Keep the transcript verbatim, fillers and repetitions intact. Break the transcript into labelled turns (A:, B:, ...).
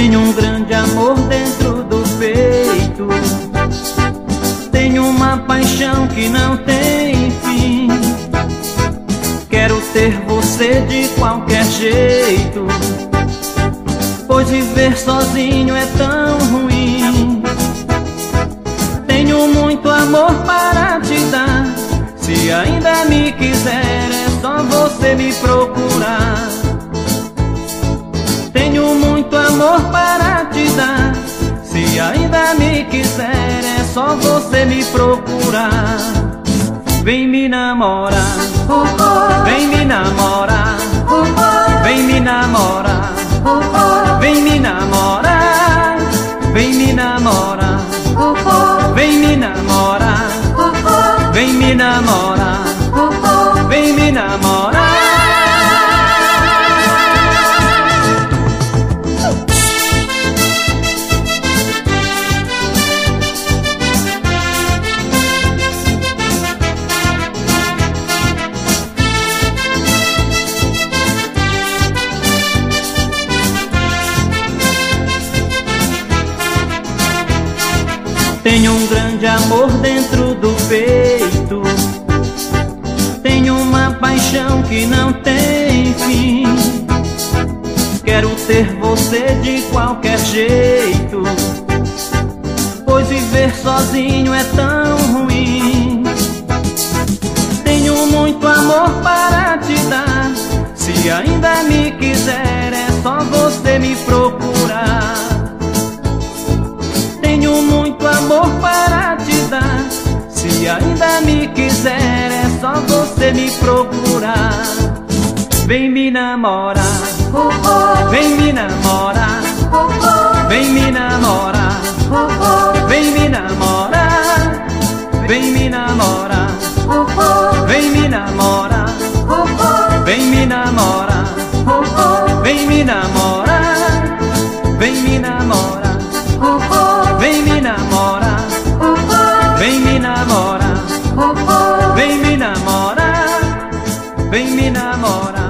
A: Tenho um grande amor dentro do peito, tenho uma paixão que não tem fim. Quero ter você de qualquer jeito, pois viver sozinho é tão ruim. Tenho muito amor para te dar, se ainda me quiser é só você me procurar. Tenho muito amor para te dar, se ainda me quiser é só você me procurar. Vem me namorar, vem me namorar, vem me namorar, vem me namorar, vem me namorar, vem me namorar, vem me namorar, vem me namorar. Tenho um grande amor dentro do peito, tenho uma paixão que não tem fim. Quero ter você de qualquer jeito, pois viver sozinho é tão ruim. Tenho muito amor para te dar, se ainda me quiser é só você me procurar. Tenho muito amor para te dar, se ainda me quiser é só você me procurar. Vem me namorar, vem me namorar, vem me namorar, vem me namorar, vem me namorar, vem me namorar, vem me namorar, vem me namorar, vem me namorar, vem me namorar, vem me namorar, vem me namorar, vem me namorar.